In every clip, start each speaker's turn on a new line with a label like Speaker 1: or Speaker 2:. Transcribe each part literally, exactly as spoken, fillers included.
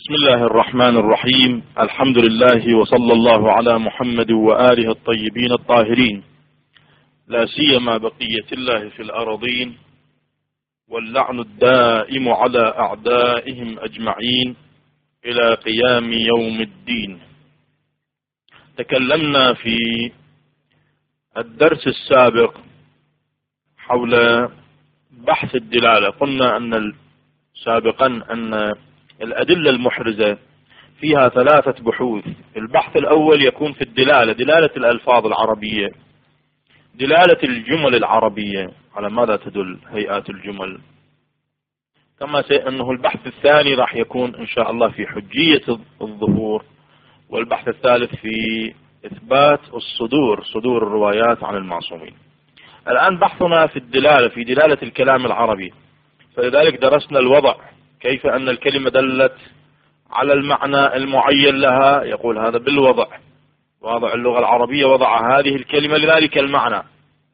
Speaker 1: بسم الله الرحمن الرحيم. الحمد لله وصلى الله على محمد وآله الطيبين الطاهرين، لا سيما بقية الله في الأرضين، واللعن الدائم على أعدائهم أجمعين إلى قيام يوم الدين. تكلمنا في الدرس السابق حول بحث الدلالة. قلنا أن سابقا أن الأدلة المحرزة فيها ثلاثة بحوث. البحث الأول يكون في الدلالة، دلالة الألفاظ العربية، دلالة الجمل العربية، على ماذا تدل هيئات الجمل، كما أنه البحث الثاني راح يكون إن شاء الله في حجية الظهور، والبحث الثالث في إثبات الصدور، صدور الروايات عن المعصومين. الآن بحثنا في الدلالة، في دلالة الكلام العربي، فلذلك درسنا الوضع، كيف أن الكلمة دلت على المعنى المعين لها، يقول هذا بالوضع، واضع اللغة العربية وضع هذه الكلمة لذلك المعنى،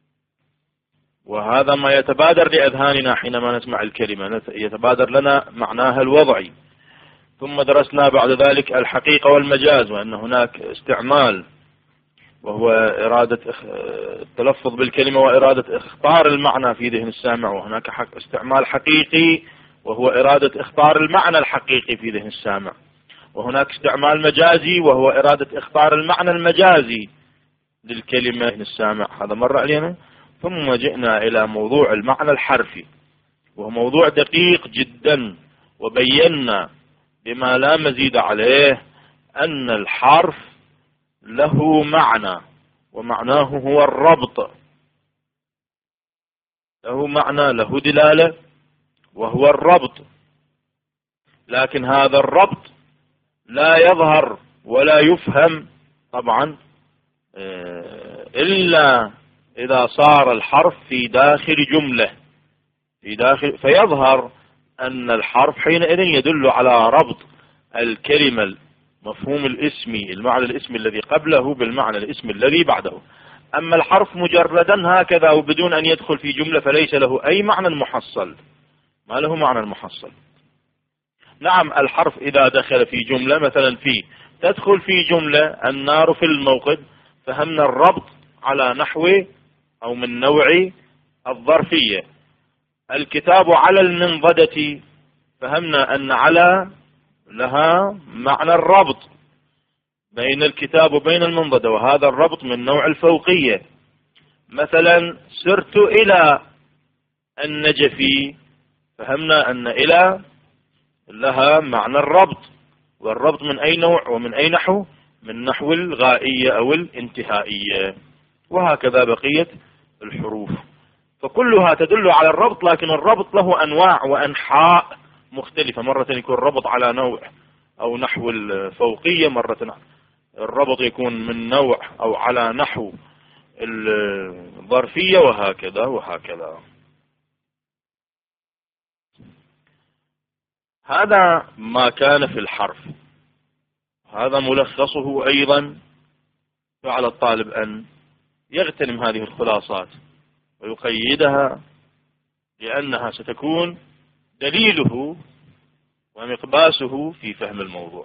Speaker 1: وهذا ما يتبادر لأذهاننا حينما نسمع الكلمة، يتبادر لنا معناها الوضعي. ثم درسنا بعد ذلك الحقيقة والمجاز، وأن هناك استعمال وهو إرادة التلفظ بالكلمة وإرادة اختار المعنى في ذهن السامع، وهناك حق استعمال حقيقي وهو إرادة اختار المعنى الحقيقي في ذهن السامع، وهناك استعمال مجازي وهو إرادة اختار المعنى المجازي للكلمة في السامع. هذا مر علينا. ثم جئنا إلى موضوع المعنى الحرفي، وهو موضوع دقيق جدا، وبينا بما لا مزيد عليه أن الحرف له معنى، ومعناه هو الربط، له معنى، له دلالة، وهو الربط. لكن هذا الربط لا يظهر ولا يفهم طبعا إلا إذا صار الحرف في داخل جملة، في داخل فيظهر أن الحرف حينئذ يدل على ربط الكلمة، مفهوم الاسمي، المعنى الاسمي الذي قبله بالمعنى الاسمي الذي بعده. أما الحرف مجردا هكذا وبدون أن يدخل في جملة فليس له أي معنى محصل، ما له معنى محصل. نعم، الحرف إذا دخل في جملة، مثلا في تدخل في جملة النار في الموقد، فهمنا الربط على نحو أو من نوع الظرفية. الكتاب على المنضدة، فهمنا أن على لها معنى الربط بين الكتاب وبين المنضدة، وهذا الربط من نوع الفوقية. مثلا سرت إلى النجف، فهمنا أن إلى لها معنى الربط، والربط من أي نوع ومن أي نحو؟ من نحو الغائية أو الانتهائية، وهكذا بقية الحروف، فكلها تدل على الربط. لكن الربط له أنواع وأنحاء مختلفة، مرة يكون الربط على نوع أو نحو الفوقية، مرة الربط يكون من نوع أو على نحو الظرفية، وهكذا وهكذا. هذا ما كان في الحرف، هذا ملخصه أيضا، فعلى الطالب أن يغتنم هذه الخلاصات ويقيدها، لأنها ستكون دليله ومقباسه في فهم الموضوع.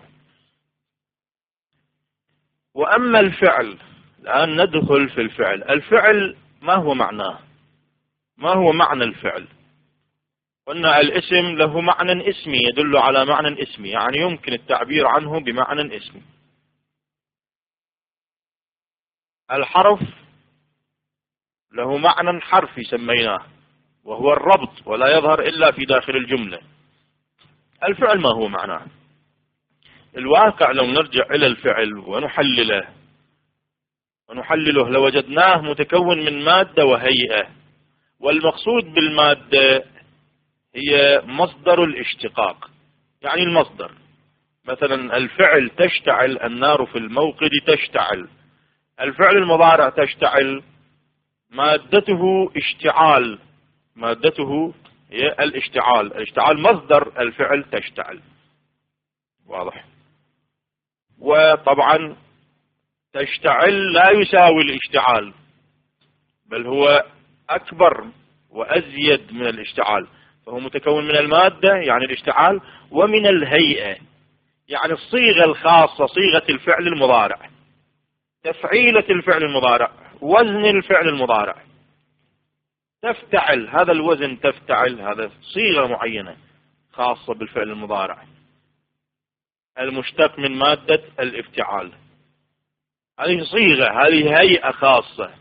Speaker 1: وأما الفعل، الآن ندخل في الفعل. الفعل ما هو معناه؟ ما هو معنى الفعل؟ قلنا الاسم له معنى اسمي، يدل على معنى اسمي، يعني يمكن التعبير عنه بمعنى اسمي. الحرف له معنى حرفي سميناه، وهو الربط، ولا يظهر إلا في داخل الجملة. الفعل ما هو معناه؟ الواقع لو نرجع إلى الفعل ونحلله ونحلله لوجدناه متكون من مادة وهيئة، والمقصود بالمادة هي مصدر الاشتقاق، يعني المصدر. مثلا الفعل تشتعل النار في الموقد، تشتعل. الفعل المضارع تشتعل مادته اشتعال، مادته هي الاشتعال، الاشتعال مصدر الفعل تشتعل، واضح. وطبعا تشتعل لا يساوي الاشتعال، بل هو أكبر وأزيد من الاشتعال، فهو متكون من المادة يعني الاشتعال، ومن الهيئة يعني الصيغة الخاصة، صيغة الفعل المضارع، تفعيلة الفعل المضارع، وزن الفعل المضارع. تفتعل، هذا الوزن تفتعل، هذا صيغة معينة خاصة بالفعل المضارع المشتق من مادة الافتعال. هذه صيغة، هذه هيئة خاصة.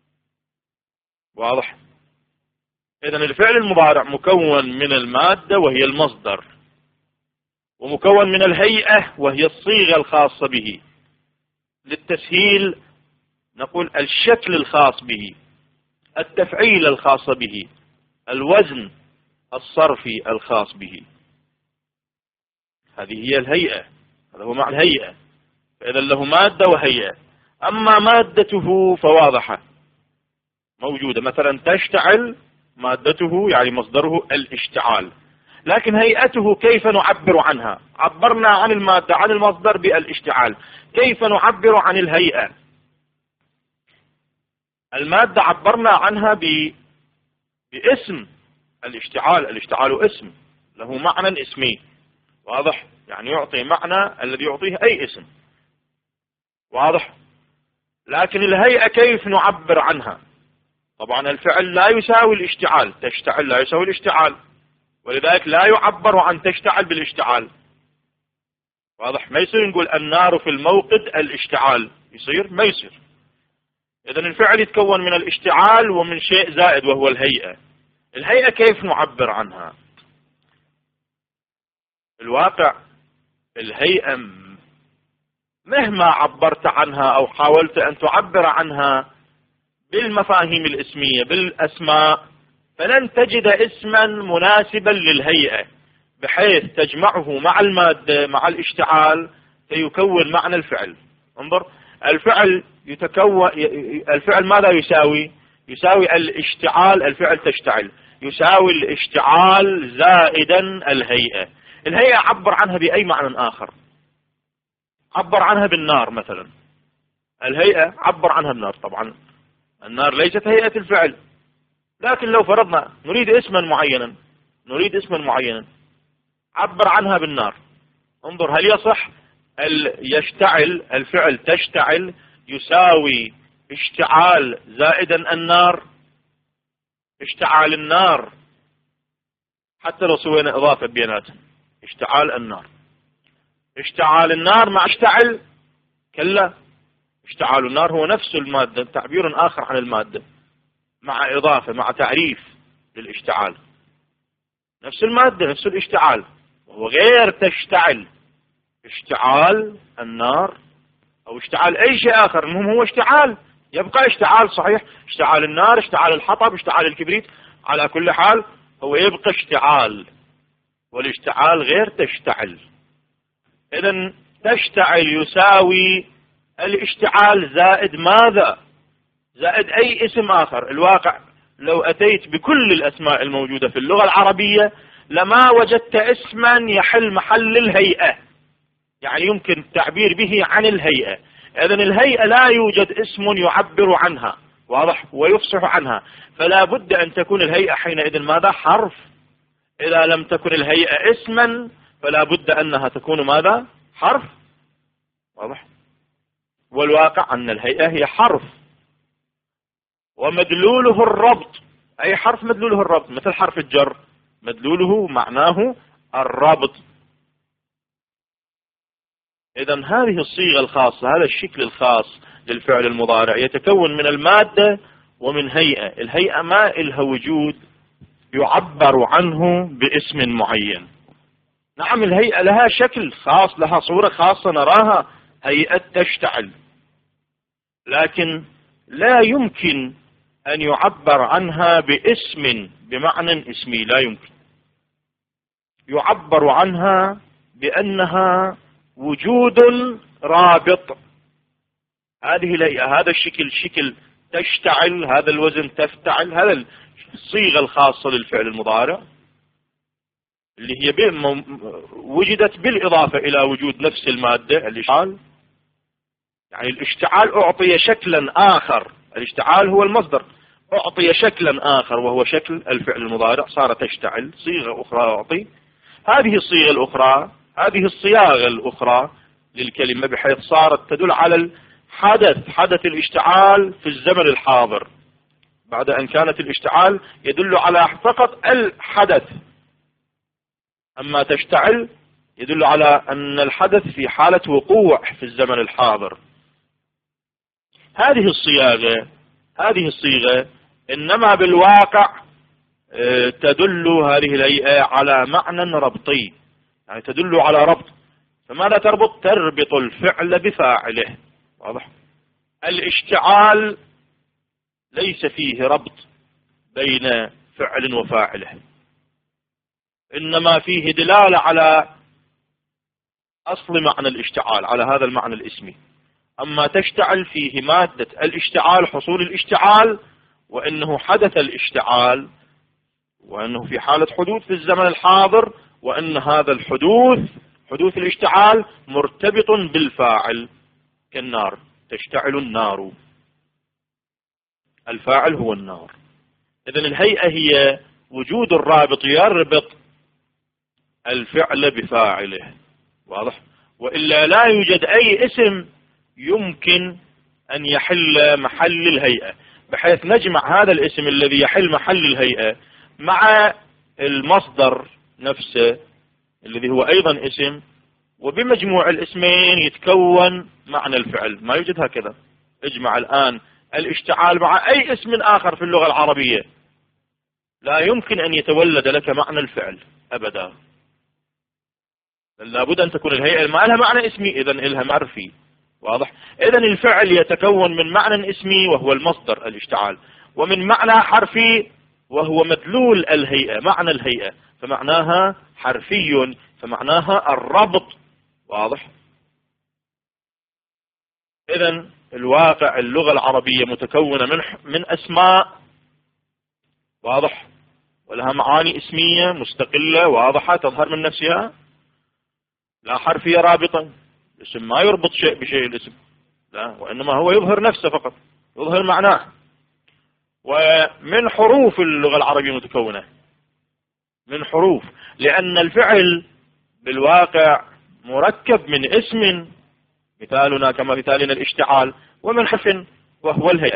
Speaker 1: واضح؟ إذن الفعل المضارع مكون من المادة وهي المصدر، ومكون من الهيئة وهي الصيغة الخاصة به. للتسهيل نقول الشكل الخاص به، التفعيل الخاص به، الوزن الصرفي الخاص به. هذه هي الهيئة، هذا هو معنى الهيئة. فإذا له مادة وهيئة. أما مادته فواضحة موجودة، مثلا تشتعل مادته يعني مصدره الاشتعال، لكن هيئته كيف نعبر عنها؟ عبرنا عن المادة عن المصدر بالاشتعال، كيف نعبر عن الهيئة؟ المادة عبرنا عنها ب... باسم الاشتعال. الاشتعال اسم له معنى اسمي، واضح؟ يعني يعطي معنى الذي يعطيه أي اسم، واضح؟ لكن الهيئة كيف نعبر عنها؟ طبعا الفعل لا يساوي الاشتعال، تشتعل لا يساوي الاشتعال، ولذلك لا يعبر عن تشتعل بالاشتعال. واضح؟ ما يصير نقول النار في الموقد الاشتعال، يصير ما يصير. إذن الفعل يتكون من الاشتعال ومن شيء زائد وهو الهيئة. الهيئة كيف نعبر عنها؟ الواقع الهيئة مهما عبرت عنها أو حاولت أن تعبر عنها بالمفاهيم الاسمية بالأسماء، فلن تجد اسما مناسبا للهيئة بحيث تجمعه مع المادة مع الاشتعال فيكون معنى الفعل. انظر، الفعل يتكون، الفعل ماذا يساوي؟ يساوي الاشتعال، الفعل تشتعل يساوي الاشتعال زائدا الهيئة. الهيئة عبر عنها بأي معنى آخر، عبر عنها بالنار مثلا، الهيئة عبر عنها بالنار. طبعا النار ليست هيئة الفعل، لكن لو فرضنا نريد اسما معينا، نريد اسما معينا عبر عنها بالنار. انظر، هل يصح يشتعل الفعل تشتعل يساوي اشتعال زائدا النار؟ اشتعال النار حتى لو سوينا اضافة بيناتهم، اشتعال النار، اشتعال النار مع اشتعل كلا، اشتعال النار هو نفس المادة، تعبير آخر عن المادة مع إضافة مع تعريف للاشتعال، نفس المادة نفس الاشتعال، وهو غير تشتعل اشتعال النار أو اشتعال أي شيء آخر. المهم هو اشتعال، يبقى اشتعال صحيح، اشتعال النار، اشتعال الحطب، اشتعال الكبريت، على كل حال هو يبقى اشتعال، والاشتعال غير تشتعل. إذن تشتعل يساوي الاشتعال زائد ماذا؟ زائد أي اسم آخر. الواقع لو أتيت بكل الأسماء الموجودة في اللغة العربية لما وجدت اسما يحل محل الهيئة، يعني يمكن التعبير به عن الهيئة. إذن الهيئة لا يوجد اسم يعبر عنها، واضح، ويفصح عنها، فلا بد أن تكون الهيئة حينئذ ماذا؟ حرف. إذا لم تكن الهيئة اسما فلا بد أنها تكون ماذا؟ حرف، واضح. والواقع أن الهيئة هي حرف ومدلوله الربط، أي حرف مدلوله الربط، مثل حرف الجر مدلوله معناه الربط. إذن هذه الصيغة الخاصة، هذا الشكل الخاص للفعل المضارع يتكون من المادة ومن هيئة. الهيئة ما إلها وجود يعبر عنه باسم معين. نعم الهيئة لها شكل خاص، لها صورة خاصة نراها، هيئة تشتعل، لكن لا يمكن أن يعبر عنها باسم بمعنى اسمي، لا يمكن. يعبر عنها بأنها وجود رابط. هذه الهيئة، هذا الشكل شكل تشتعل، هذا الوزن تفتعل، هذا الصيغة الخاصة للفعل المضارع اللي هي وجدت بالإضافة إلى وجود نفس المادة الاشتعال. يعني الاشتعال أعطي شكلا آخر، الاشتعال هو المصدر، أعطي شكلا آخر وهو شكل الفعل المضارع، صار تشتعل، صيغة أخرى أعطي. هذه الصيغة الأخرى هذه الصياغة الأخرى للكلمة بحيث صارت تدل على الحدث، حدث الاشتعال في الزمن الحاضر، بعد أن كانت الاشتعال يدل على فقط الحدث، أما تشتعل يدل على أن الحدث في حالة وقوع في الزمن الحاضر. هذه الصياغة هذه الصيغة إنما بالواقع تدل هذه الهيئة على معنى ربطي، يعني تدل على ربط. فماذا تربط؟ تربط الفعل بفاعله. واضح؟ الاشتعال ليس فيه ربط بين فعل وفاعله، إنما فيه دلالة على أصل معنى الاشتعال، على هذا المعنى الاسمي. أما تشتعل فيه مادة الاشتعال، حصول الاشتعال، وأنه حدث الاشتعال، وأنه في حالة حدوث في الزمن الحاضر، وأن هذا الحدوث حدوث الاشتعال مرتبط بالفاعل كالنار، تشتعل النار، الفاعل هو النار. إذن الهيئة هي وجود الرابط يربط الفعل بفاعله. واضح؟ وإلا لا يوجد أي اسم يمكن أن يحل محل الهيئة، بحيث نجمع هذا الاسم الذي يحل محل الهيئة مع المصدر نفسه الذي هو أيضا اسم، وبمجموع الاسمين يتكون معنى الفعل. ما يوجد هكذا. اجمع الآن الاشتعال مع أي اسم آخر في اللغة العربية، لا يمكن أن يتولد لك معنى الفعل أبدا. لابد أن تكون الهيئة ما لها معنى اسمي، إذن لها معرفي. واضح؟ إذن الفعل يتكون من معنى اسمي وهو المصدر الاشتعال، ومن معنى حرفي وهو مدلول الهيئة، معنى الهيئة، فمعناها حرفي، فمعناها الربط. واضح؟ إذن الواقع اللغة العربية متكونة من من أسماء، واضح، ولها معاني اسمية مستقلة واضحة تظهر من نفسها، لا حرفية رابطة. الاسم ما يربط شيء بشيء الاسم، لا، وإنما هو يظهر نفسه فقط، يظهر معناه. ومن حروف اللغة العربية متكونة، من حروف، لأن الفعل بالواقع مركب من اسم، مثالنا كما مثالنا الاشتعال، ومن حرف وهو الهيئة.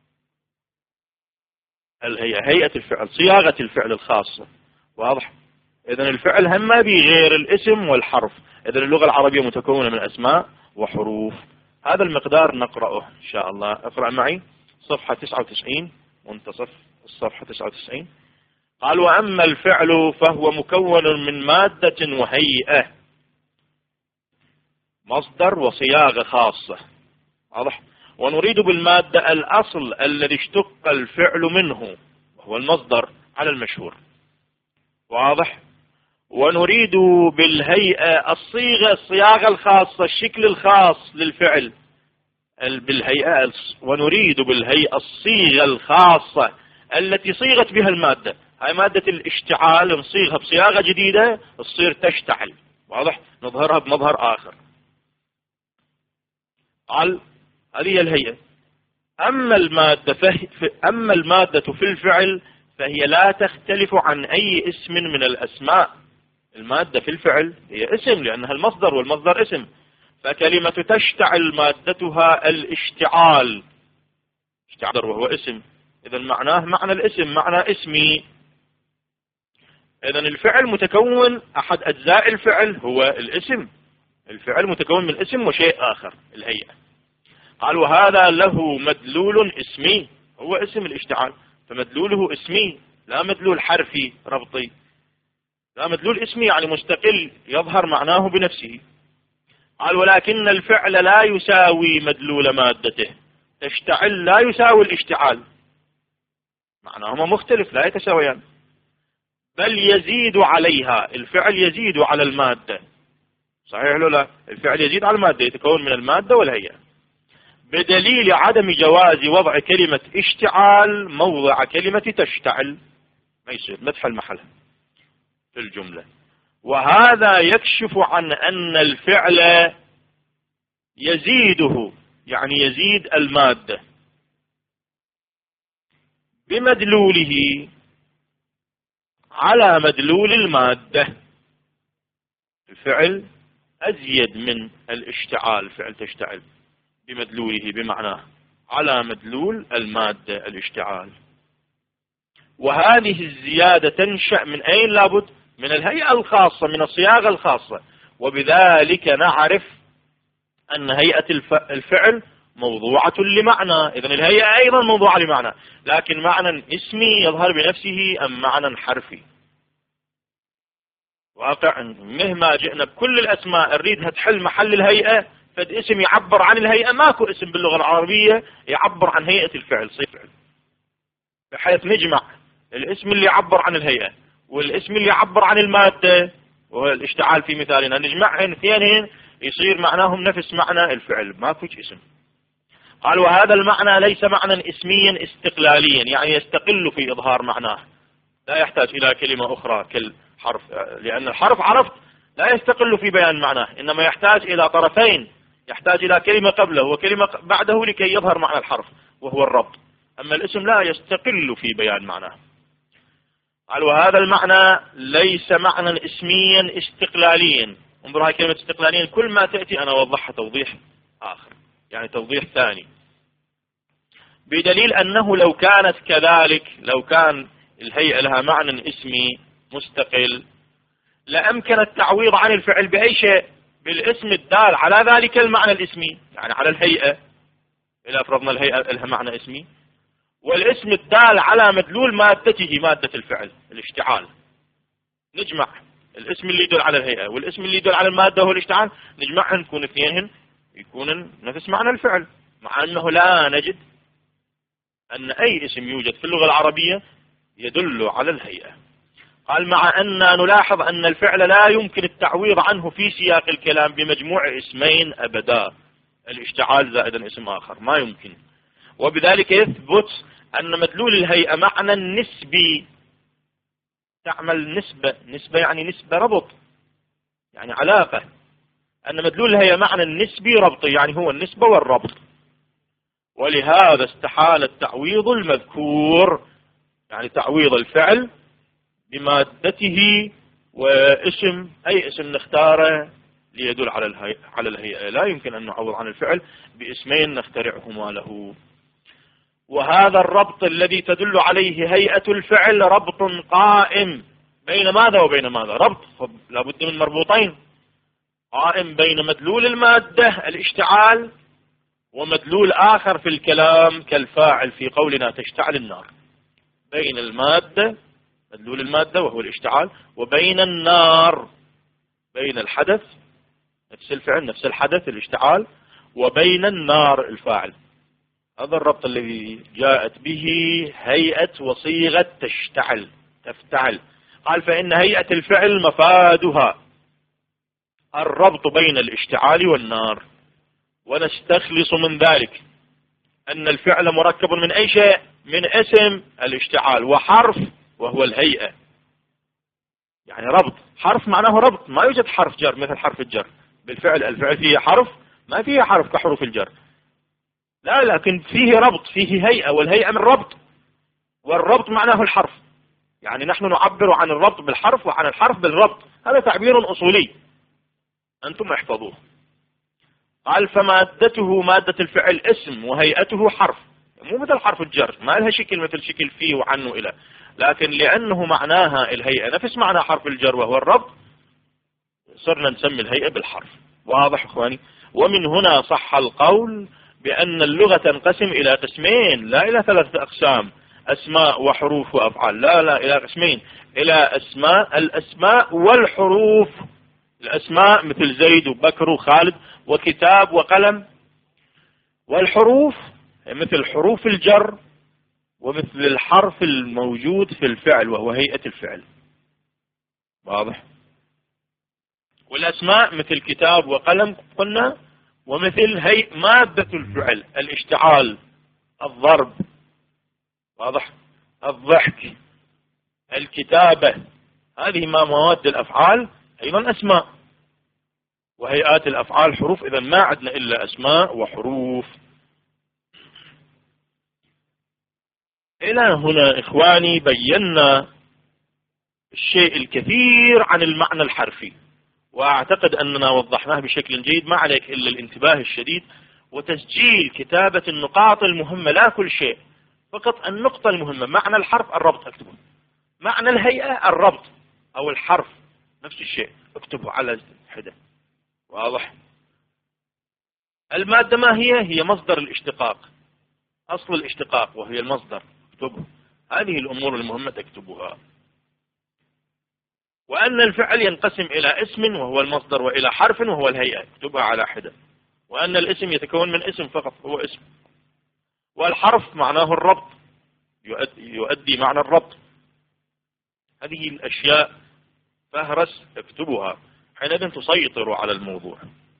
Speaker 1: الهيئة هيئة الفعل، صياغة الفعل الخاصة. واضح؟ إذن الفعل هم ما بي غير الاسم والحرف. إذن اللغة العربية متكونة من أسماء وحروف. هذا المقدار نقرأه إن شاء الله. اقرأ معي صفحة تسعة وتسعين، منتصف الصفحة تسعة وتسعين. قال: وأما الفعل فهو مكون من مادة وهيئة، مصدر وصياغة خاصة. واضح؟ ونريد بالمادة الأصل الذي اشتق الفعل منه، وهو المصدر على المشهور. واضح؟ ونريد بالهيئة الصيغة، الصياغة الخاصة، الشكل الخاص للفعل بالهيئة. ونريد بالهيئة الصيغة الخاصة التي صيغت بها المادة. هاي مادة الاشتعال نصيغها بصياغة جديدة تصير تشتعل. واضح؟ نظهرها بمظهر آخر. قال: هذه الهيئة. أما المادة فهي أما المادة في الفعل فهي لا تختلف عن أي اسم من الأسماء. المادة في الفعل هي اسم، لأنها المصدر، والمصدر اسم. فكلمة تشتعل مادتها الاشتعال، اشتعال وهو اسم، إذا معناه معنى الاسم، معنى اسمي. إذا الفعل متكون، أحد أجزاء الفعل هو الاسم. الفعل متكون من اسم وشيء آخر، الهيئة. قال: وهذا له مدلول اسمي، هو اسم الاشتعال، فمدلوله اسمي، لا مدلول حرفي ربطي. لا، مدلول اسمي يعني مستقل يظهر معناه بنفسه. قال: ولكن الفعل لا يساوي مدلول مادته. تشتعل لا يساوي الاشتعال، معناهما مختلف، لا يتساويان، بل يزيد عليها. الفعل يزيد على المادة، صحيح ولا لا؟ الفعل يزيد على المادة، يتكون من المادة والهيئة، بدليل عدم جواز وضع كلمة اشتعال موضع كلمة تشتعل، ما يصير مدح المحل في الجملة. وهذا يكشف عن أن الفعل يزيده، يعني يزيد المادة بمدلوله على مدلول المادة. الفعل أزيد من الاشتعال، الفعل تشتعل بمدلوله بمعناه على مدلول المادة الاشتعال. وهذه الزيادة تنشأ من أين؟ لابد من الهيئة الخاصة، من الصياغة الخاصة، وبذلك نعرف أن هيئة الفعل موضوعة لمعنى. إذن الهيئة أيضا موضوعة لمعنى، لكن معنى اسمي يظهر بنفسه أم معنى حرفي. واقع مهما جئنا بكل الأسماء نريدها تحل محل الهيئة، فد اسم يعبر عن الهيئة، ماكو اسم باللغة العربية يعبر عن هيئة الفعل صفة، بحيث نجمع الاسم اللي يعبر عن الهيئة والاسم اللي يعبر عن المادة وهو الاشتعال في مثالنا، نجمعهن اثنينهن يصير معناهم نفس معنى الفعل، ماكو اسم. قال وهذا المعنى ليس معنى اسميا استقلاليا، يعني يستقل في إظهار معناه، لا يحتاج إلى كلمة أخرى كالحرف، لأن الحرف عرفت لا يستقل في بيان معناه، إنما يحتاج إلى طرفين، يحتاج إلى كلمة قبله وكلمة بعده لكي يظهر معنى الحرف وهو الربط. أما الاسم لا يستقل في بيان معناه. قال وهذا المعنى ليس معنى اسميا استقلاليا. انظر هاي كلمة استقلاليا كل ما تأتي أنا أوضحها توضيح آخر، يعني توضيح ثاني، بدليل أنه لو كانت كذلك، لو كان الهيئة لها معنى اسمي مستقل لأمكن التعويض عن الفعل بأي شيء، بالاسم الدال على ذلك المعنى الاسمي، يعني على الهيئة، إذا فرضنا الهيئة لها معنى اسمي، والاسم الدال على مدلول مادته مادة الفعل الاشتعال، نجمع الاسم اللي يدل على الهيئة والاسم اللي يدل على المادة هو الاشتعال، نجمعهن نكون اثنينهن يكون نفس معنى الفعل، مع أنه لا نجد أن أي اسم يوجد في اللغة العربية يدل على الهيئة. قال مع أن نلاحظ أن الفعل لا يمكن التعويض عنه في سياق الكلام بمجموع اسمين أبدا، الاشتعال زائدا اسم آخر ما يمكن، وبذلك يثبت أن مدلول الهيئة معنى نسبي، تعمل نسبة، نسبة يعني نسبة ربط، يعني علاقة، أن مدلول الهيئة معنى نسبي ربطي، يعني هو النسبة والربط، ولهذا استحال التعويض المذكور، يعني تعويض الفعل بمادته واسم، أي اسم نختاره ليدل على الهيئة، على الهيئة لا يمكن أن نعوض عن الفعل باسمين نخترعهما له. وهذا الربط الذي تدل عليه هيئة الفعل ربط قائم بين ماذا وبين ماذا؟ ربط لابد من مربوطين، قائم بين مدلول المادة الاشتعال ومدلول آخر في الكلام كالفاعل في قولنا تشتعل النار، بين المادة مدلول المادة وهو الاشتعال، وبين النار، بين الحدث نفس الفعل نفس الحدث الاشتعال، وبين النار الفاعل. هذا الربط الذي جاءت به هيئة وصيغة تشتعل تفتعل. قال فإن هيئة الفعل مفادها الربط بين الاشتعال والنار، ونستخلص من ذلك أن الفعل مركب من أي شيء؟ من اسم الاشتعال وحرف وهو الهيئة، يعني ربط، حرف معناه ربط، ما يوجد حرف جر مثل حرف الجر بالفعل، الفعل فيه حرف ما فيه حرف كحروف الجر، لا، لكن فيه ربط، فيه هيئة، والهيئة من ربط، والربط معناه الحرف، يعني نحن نعبر عن الربط بالحرف وعن الحرف بالربط، هذا تعبير أصولي أنتم احفظوه. قال فمادته مادة الفعل اسم وهيئته حرف، مو مثل حرف الجر ما لها شكل مثل شكل فيه وعنه إلى، لكن لأنه معناها الهيئة نفس معنى حرف الجر وهو الربط صرنا نسمي الهيئة بالحرف. واضح اخواني؟ ومن هنا صح القول بأن اللغة تنقسم إلى قسمين لا إلى ثلاثة أقسام، أسماء وحروف وأفعال، لا لا إلى قسمين، إلى أسماء، الأسماء والحروف، الأسماء مثل زيد وبكر وخالد وكتاب وقلم، والحروف مثل حروف الجر ومثل الحرف الموجود في الفعل وهو هيئة الفعل. واضح؟ والأسماء مثل كتاب وقلم قلنا، ومثل هيئة مادة الفعل الاشتعال، الضرب، واضح، الضحك، الكتابة، هذه ما مواد الأفعال أيضا أسماء، وهيئات الأفعال حروف، إذا ما عندنا إلا أسماء وحروف. إلى هنا إخواني بينا الشيء الكثير عن المعنى الحرفي، وأعتقد أننا وضحناه بشكل جيد، ما عليك إلا الانتباه الشديد وتسجيل كتابة النقاط المهمة، لا كل شيء، فقط النقطة المهمة. معنى الحرف الربط اكتبه، معنى الهيئة الربط أو الحرف نفس الشيء اكتبه على حدة. واضح؟ المادة ما هي؟ هي مصدر الاشتقاق، أصل الاشتقاق وهي المصدر، اكتبه. هذه الأمور المهمة تكتبها. وأن الفعل ينقسم إلى اسم وهو المصدر وإلى حرف وهو الهيئة، اكتبها على حدة. وأن الاسم يتكون من اسم فقط هو اسم، والحرف معناه الربط، يؤدي, يؤدي معنى الربط. هذه الأشياء فهرس اكتبها، حينئذ تسيطر على الموضوع.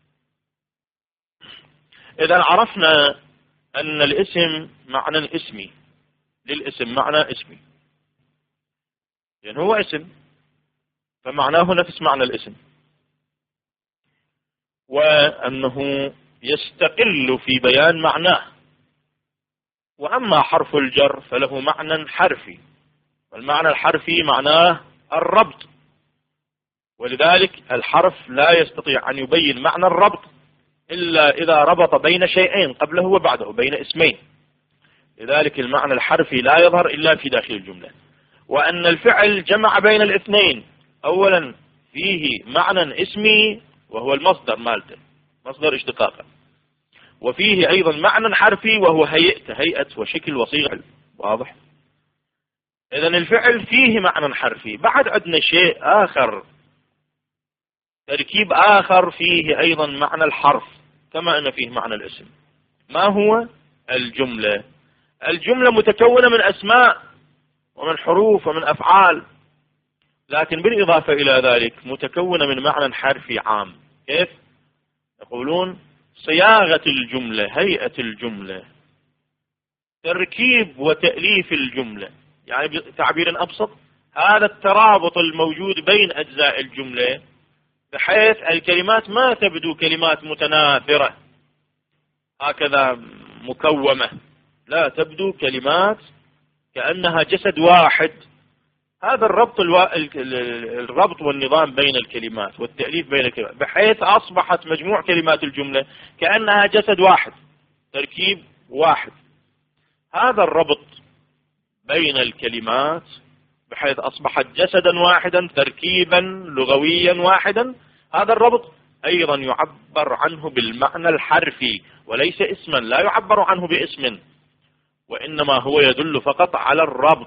Speaker 1: إذا عرفنا أن الاسم معنى اسمي، للاسم معنى اسمي، يعني هو اسم فمعناه نفس معنى الاسم، وأنه يستقل في بيان معناه. وأما حرف الجر فله معنى حرفي، والمعنى الحرفي معناه الربط، ولذلك الحرف لا يستطيع أن يبين معنى الربط إلا إذا ربط بين شيئين قبله وبعده، بين اسمين. لذلك المعنى الحرفي لا يظهر إلا في داخل الجملة. وأن الفعل جمع بين الاثنين، أولا فيه معنى اسمي وهو المصدر مالته، مصدر اشتقاقه، وفيه أيضا معنى حرفي وهو هيئته، هيئة وشكل وصيغة. واضح؟ إذا الفعل فيه معنى حرفي. بعد عندنا شيء آخر، تركيب آخر فيه أيضا معنى الحرف كما أن فيه معنى الاسم. ما هو؟ الجملة. الجملة متكونة من أسماء ومن حروف ومن أفعال، لكن بالإضافة إلى ذلك متكونة من معنى حرفي عام. كيف؟ يقولون صياغة الجملة، هيئة الجملة، تركيب وتأليف الجملة. يعني بتعبير أبسط، هذا الترابط الموجود بين أجزاء الجملة بحيث الكلمات ما تبدو كلمات متناثرة هكذا مكومة، لا، تبدو كلمات كأنها جسد واحد. هذا الربط الوا... الربط والنظام بين الكلمات والتأليف بين الكلمات، بحيث أصبحت مجموع كلمات الجملة كأنها جسد واحد، تركيب واحد. هذا الربط بين الكلمات بحيث أصبحت جسدا واحدا، تركيبا لغويا واحدا، هذا الربط أيضا يعبر عنه بالمعنى الحرفي وليس اسما، لا يعبر عنه باسم، وإنما هو يدل فقط على الربط.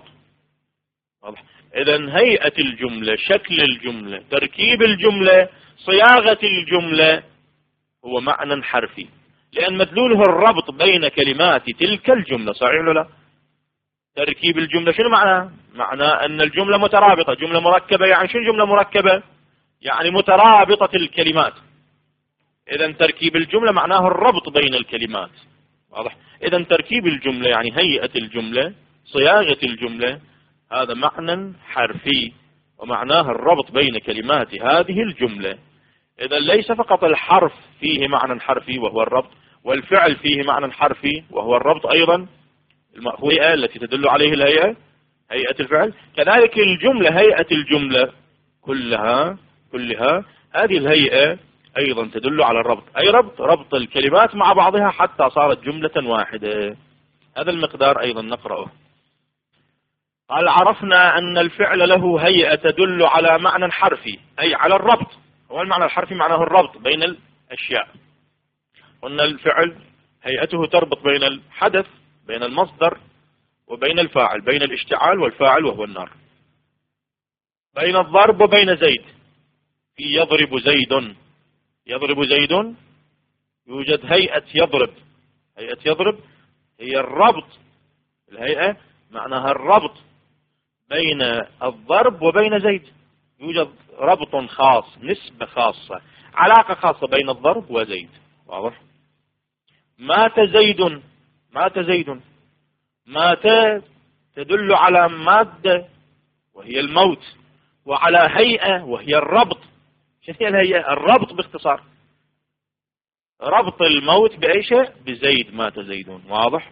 Speaker 1: إذن هيئة الجملة، شكل الجملة، تركيب الجملة، صياغة الجملة هو معنى حرفي، لأن مدلوله الربط بين كلمات تلك الجملة. صحيح ولا لا؟ تركيب الجملة شنو معناه؟ معناه أن الجملة مترابطة، جملة مركبة. يعني شنو جملة مركبة؟ يعني مترابطة الكلمات. إذن تركيب الجملة معناه الربط بين الكلمات. واضح؟ إذن تركيب الجملة يعني هيئة الجملة، صياغة الجملة، هذا معنى حرفي ومعناه الربط بين كلمات هذه الجملة. إذا ليس فقط الحرف فيه معنى حرفي وهو الربط، والفعل فيه معنى حرفي وهو الربط أيضا، المأخوذة التي تدل عليه الهيئة، هيئة الفعل. كذلك الجملة، هيئة الجملة كلها كلها هذه الهيئة أيضا تدل على الربط، أي ربط ربط الكلمات مع بعضها حتى صارت جملة واحدة. هذا المقدار أيضا نقرأه. قال عرفنا أن الفعل له هيئة تدل على معنى حرفي، أي على الربط. هو المعنى الحرفي معناه الربط بين الأشياء. قلنا الفعل هيئته تربط بين الحدث، بين المصدر وبين الفاعل، بين الاشتعال والفاعل وهو النار، بين الضرب وبين زيد. في يضرب زيد، يضرب زيد يوجد هيئة يضرب، هيئة يضرب هي الربط، الهيئة معناها الربط بين الضرب وبين زيد، يوجد ربط خاص، نسبة خاصة، علاقة خاصة بين الضرب وزيد. واضح؟ مات زيد، مات زيد، مات تدل على مادة وهي الموت، وعلى هيئة وهي الربط. شنو هي الهيئة؟ الربط باختصار، ربط الموت بأي شيء؟ بزيد، مات زيد. واضح؟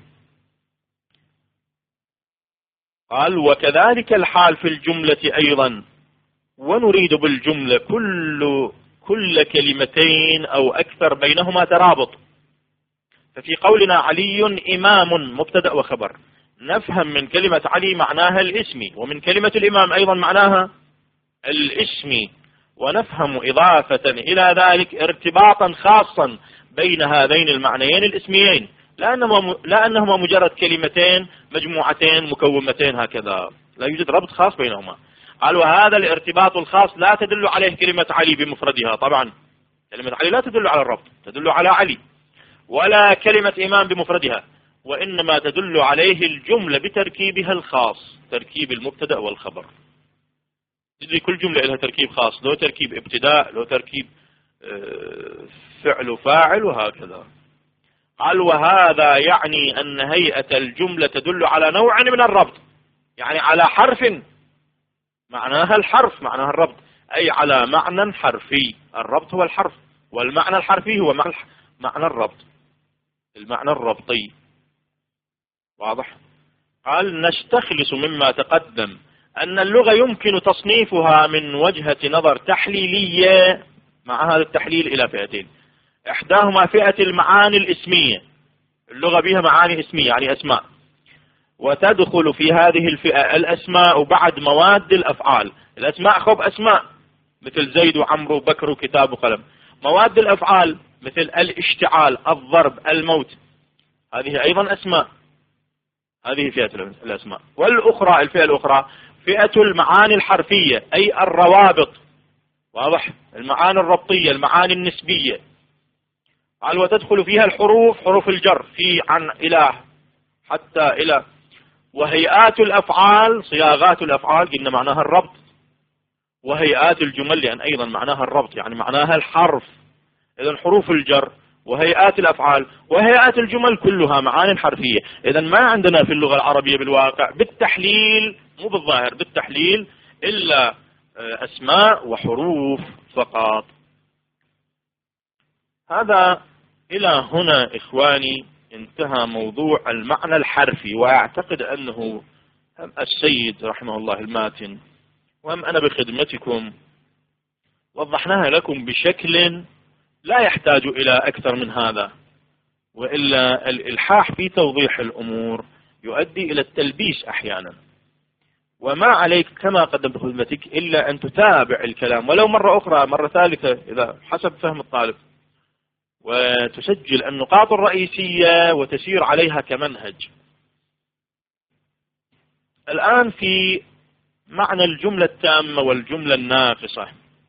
Speaker 1: قال وكذلك الحال في الجملة أيضا، ونريد بالجملة كل كل كلمتين أو أكثر بينهما ترابط. ففي قولنا علي إمام مبتدأ وخبر، نفهم من كلمة علي معناها الاسمي، ومن كلمة الإمام أيضا معناها الاسمي، ونفهم إضافة إلى ذلك ارتباطا خاصا بين هذين المعنيين الاسميين، لأنهما لأنهما مجرد كلمتين مجموعتين مكومتين هكذا، لا يوجد ربط خاص بينهما. قال وهذا الارتباط الخاص لا تدل عليه كلمة علي بمفردها، طبعا كلمة علي لا تدل على الربط، تدل على علي، ولا كلمة إمام بمفردها، وإنما تدل عليه الجملة بتركيبها الخاص، تركيب المبتدأ والخبر. تدري كل جملة لها تركيب خاص، له تركيب ابتداء، له تركيب فعل وفاعل وهكذا. قال وهذا يعني أن هيئة الجملة تدل على نوع من الربط، يعني على حرف معناها الحرف، معناها الربط، أي على معنى حرفي. الربط هو الحرف، والمعنى الحرفي هو معنى الربط، المعنى الربطي. واضح؟ قال نستخلص مما تقدم أن اللغة يمكن تصنيفها من وجهة نظر تحليلية، مع هذا التحليل إلى فئتين. إحداهما فئة المعاني الاسمية، اللغة بها معاني اسمية يعني أسماء، وتدخل في هذه الفئة الأسماء بعد مواد الأفعال. الأسماء خب أسماء مثل زيد وعمرو وبكر وكتاب وقلم. مواد الأفعال مثل الاشتعال، الضرب، الموت، هذه أيضا أسماء، هذه فئة الأسماء. والأخرى الفئة الأخرى فئة المعاني الحرفية، أي الروابط. واضح؟ المعاني الربطية، المعاني النسبية. قال وتدخل فيها الحروف، حروف الجر، في عن إلى حتى إلى. وهيئات الأفعال، صياغات الأفعال قلنا معناها الربط، وهيئات الجمل لأن أيضا معناها الربط يعني معناها الحرف. إذن حروف الجر وهيئات الأفعال وهيئات الجمل كلها معاني حرفية. إذن ما عندنا في اللغة العربية بالواقع بالتحليل، مو بالظاهر، بالتحليل إلا أسماء وحروف فقط. هذا إلى هنا إخواني انتهى موضوع المعنى الحرفي، وأعتقد أنه هم السيد رحمه الله الماتن وهم أنا بخدمتكم وضحناها لكم بشكل لا يحتاج إلى أكثر من هذا، وإلا الإلحاح في توضيح الأمور يؤدي إلى التلبيس أحيانا. وما عليك كما قدمت خدمتك إلا أن تتابع الكلام ولو مرة أخرى، مرة ثالثة إذا حسب فهم الطالب، وتسجل النقاط الرئيسية وتسير عليها كمنهج. الآن في معنى الجملة التامة والجملة الناقصة.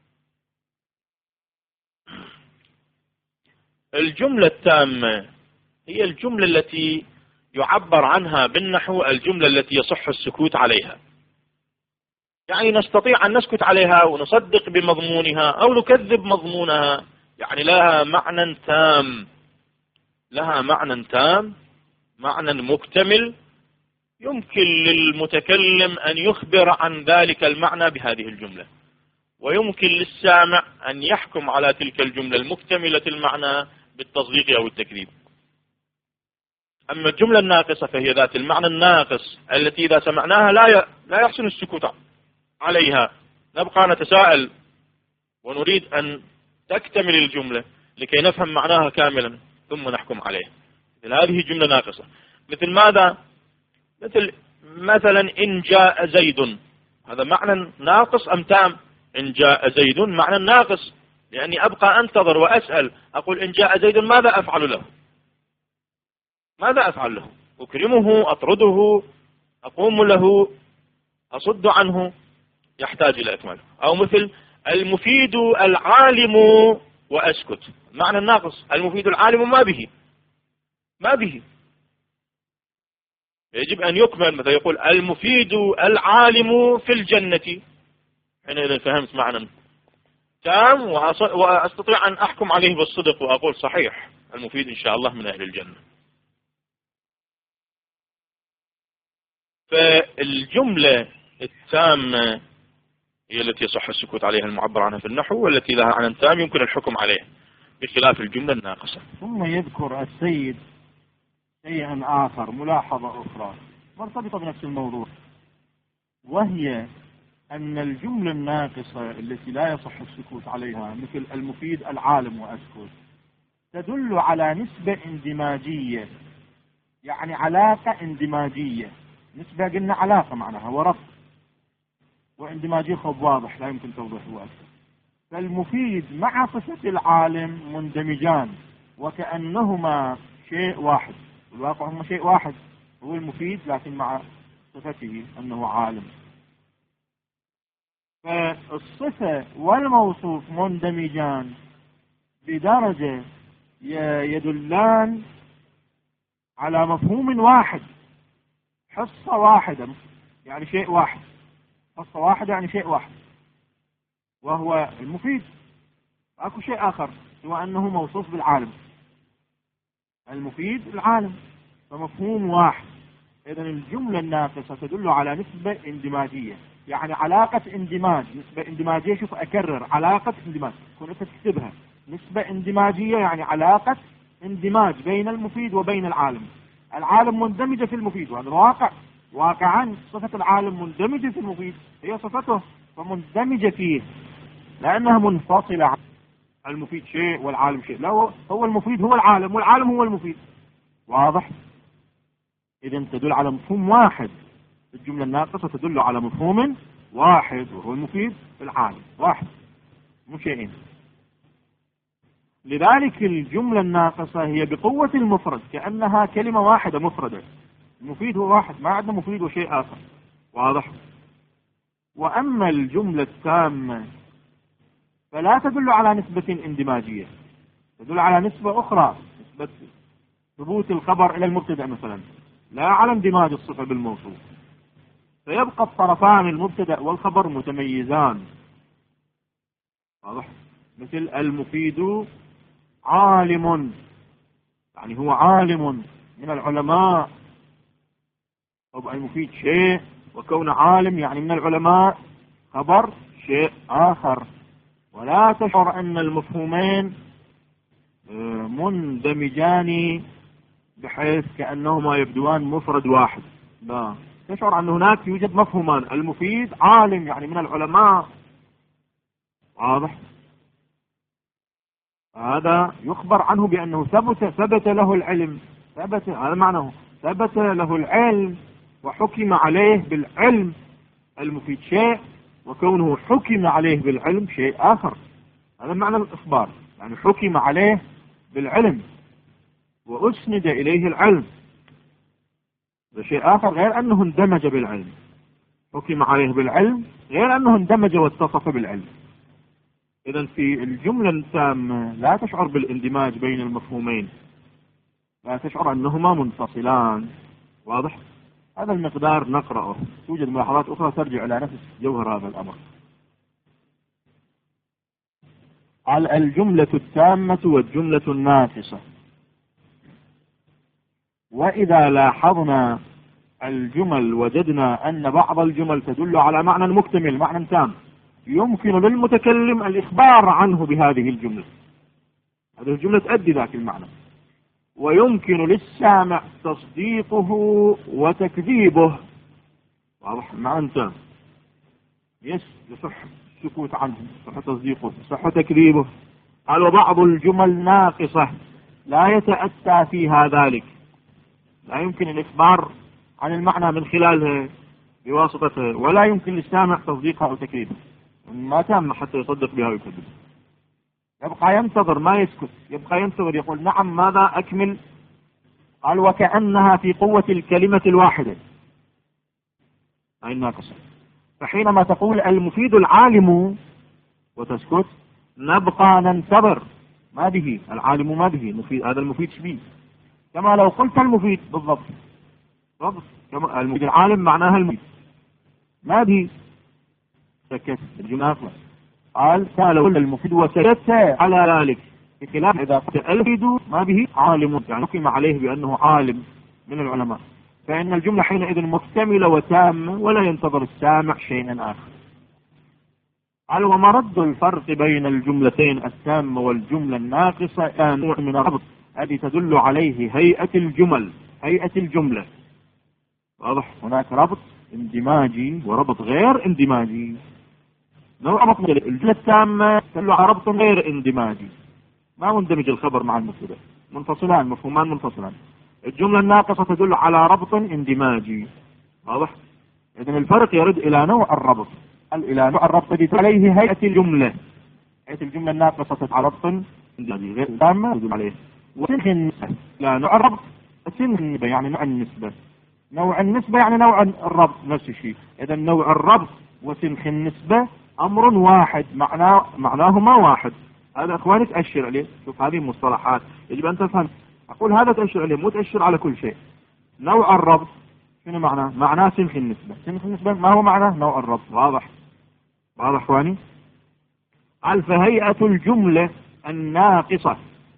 Speaker 1: الجملة التامة هي الجملة التي يعبر عنها بالنحو الجملة التي يصح السكوت عليها، يعني نستطيع أن نسكت عليها ونصدق بمضمونها أو نكذب مضمونها، يعني لها معنى تام، لها معنى تام، معنى مكتمل، يمكن للمتكلم أن يخبر عن ذلك المعنى بهذه الجملة، ويمكن للسامع أن يحكم على تلك الجملة المكتملة المعنى بالتصديق أو التكذيب. أما الجملة الناقصة فهي ذات المعنى الناقص التي إذا سمعناها لا لا يحسن السكوت عليها، نبقى نتساءل ونريد أن تكتمل الجملة لكي نفهم معناها كاملا ثم نحكم عليه. هذه جملة ناقصة. مثل ماذا؟ مثل مثلا إن جاء زيد، هذا معنى ناقص أم تام؟ إن جاء زيد معنى ناقص، لأني أبقى أنتظر وأسأل، أقول إن جاء زيد ماذا أفعل له؟ ماذا أفعل له؟ أكرمه، أطرده، أقوم له، أصد عنه، يحتاج إلى إكمال. أو مثل المفيد العالم وأسكت، معنى الناقص، المفيد العالم ما به، ما به، يجب أن يكمل. مثلا يقول المفيد العالم في الجنة، حينئذ فهمت معنى تام وأستطيع أن أحكم عليه بالصدق وأقول صحيح المفيد إن شاء الله من أهل الجنة. فالجملة التامة هي التي يصح السكوت عليها المعبر عنها في النحو، والتي لها معنى تام يمكن الحكم عليه، بخلاف الجملة الناقصة.
Speaker 2: ثم يذكر السيد شيئا آخر، ملاحظة أخرى مرتبطة بنفس الموضوع، وهي أن الجملة الناقصة التي لا يصح السكوت عليها مثل المفيد العالم وأسكت تدل على نسبة اندماجية، يعني علاقة اندماجية. نسبة قلنا علاقة معناها وربط، واندماجية خب واضح لا يمكن توضيحه أكثر. فالمفيد مع صفة العالم مندمجان وكأنهما شيء واحد، الواقع هم شيء واحد، هو المفيد لكن مع صفته أنه عالم. فالصفة والموصوف مندمجان بدرجة يدلان على مفهوم واحد، حصة واحدة يعني شيء واحد، حصة واحدة يعني شيء واحد وهو المفيد. أكو شيء آخر هو أنه موصوف بالعالم، المفيد العالم، فمفهوم واحد. إذن الجملة الناقصة تدل على نسبة اندماجية، يعني علاقة اندماج. نسبة اندماجية، شوف أكرر، علاقة اندماج، كنت تكتبها نسبة اندماجية يعني علاقة اندماج بين المفيد وبين العالم. العالم مندمجة في المفيد، وهذا الواقع، واقعا صفة العالم مندمجة في المفيد، هي صفته فمندمجة فيه لأنها منفصلة عن المفيد شيء والعالم شيء. لا، هو المفيد هو العالم والعالم هو المفيد. واضح؟ إذن تدل على مفهوم واحد. الجملة الناقصة تدل على مفهوم واحد وهو المفيد في العالم واحد، مو شيئين. لذلك الجملة الناقصة هي بقوة المفرد، كأنها كلمة واحدة مفردة. المفيد هو واحد، ما عندنا مفيد وشيء آخر. واضح؟ وأما الجملة التامة فلا تدل على نسبة اندماجية، تدل على نسبة أخرى، نسبة ثبوت الخبر إلى المبتدأ مثلا، لا على اندماج الصفة بالموصوف. فيبقى الطرفان المبتدأ والخبر متميزان. واضح؟ مثل المفيد عالم، يعني هو عالم من العلماء. طب المفيد شيء وكون عالم يعني من العلماء خبر شيء آخر. ولا تشعر أن المفهومين مندمجان بحيث كأنهما يبدوان مفرد واحد، لا، تشعر أن هناك يوجد مفهومان. المفيد عالم يعني من العلماء. واضح؟ هذا يخبر عنه بأنه ثبت ثبت له العلم، ثبت، هذا معناه ثبت له العلم وحكم عليه بالعلم. المفيد شيء وكونه حكم عليه بالعلم شيء آخر، هذا معنى الإخبار، يعني حكم عليه بالعلم وأسند إليه العلم، هذا شيء آخر غير أنه اندمج بالعلم. حكم عليه بالعلم غير أنه اندمج واتصف بالعلم. إذن في الجملة التامة لا تشعر بالاندماج بين المفهومين، لا تشعر أنهما منفصلان. واضح؟ هذا المقدار نقرأه، توجد ملاحظات أخرى ترجع إلى نفس جوهر هذا الأمر. على الجملة التامة والجملة الناقصة. وإذا لاحظنا الجمل وجدنا أن بعض الجمل تدل على معنى مكتمل، معنى تام، يمكن للمتكلم الإخبار عنه بهذه الجملة، هذه الجملة تؤدي ذاك المعنى، ويمكن للسامع تصديقه وتكذيبه. واضح؟ معنى تام يصح السكوت عنه، يصح تصديقه، يصح تكذيبه. قال وبعض الجمل ناقصة لا يتأتى فيها ذلك، لا يمكن الإخبار عن المعنى من خلالها بواسطته، ولا يمكن للسامع تصديقها أو تكذيبها، ما تام حتى يصدق بها ويكذب. يبقى ينتظر، ما يسكت، يبقى ينتظر، يقول نعم ماذا أكمل. قال وكأنها في قوة الكلمة الواحدة، أي ناقصة. فحينما تقول المفيد العالم وتسكت نبقى ننتظر، ما به العالم، ما به مفيد، هذا المفيد شبيه، كما لو قلت المفيد بالضبط بالضبط، كما المفيد العالم معناها المفيد، ما به سكت الجملة أخلص. قال لو قلت المفيد وسكت على ذلك، بخلاف إذا قلت المفيد ما به عالم، يعني حكم عليه بأنه عالم من العلماء، فإن الجملة حينئذ مكتملة وتامة ولا ينتظر السامع شيئا آخر. قال ومرد الفرق بين الجملتين التامة والجملة الناقصة نوع من الربط الذي تدل عليه هيئة الجمل، هيئة الجملة. واضح؟ هناك ربط اندماجي وربط غير اندماجي. نوع ربط الجملة التامة تدل على ربط غير اندماجي، ما مندمج الخبر مع المبتدا، منفصلان، مفهومان منفصلان. الجملة الناقصة تدل على ربط اندماجي. واضح؟ إذن الفرق يرد إلى نوع الربط، إلى نوع الربط الذي عليه هيئة الجملة. هيئة الجملة الناقصة تدل على ربط اندماجي غير تامة تدل عليه. وسنخ النسبة إلى نوع الربط، سنخ النسبة يعني نوع النسبة، نوع النسبة يعني نوع الربط نفس الشيء. إذا نوع الربط وسنخ النسبة أمر واحد، معناه معناهما واحد. هذا أخواني تأشر عليه. شوف هذه المصطلحات يجب أن تفهم. أقول هذا تأشر عليه، مو تأشر على كل شيء. نوع الربط شنو معناه؟ معناه سنخ النسبة. سنخ النسبة ما هو معناه؟ نوع الربط. واضح؟ واضح أخواني؟ قال فهيئة الجملة الناقصة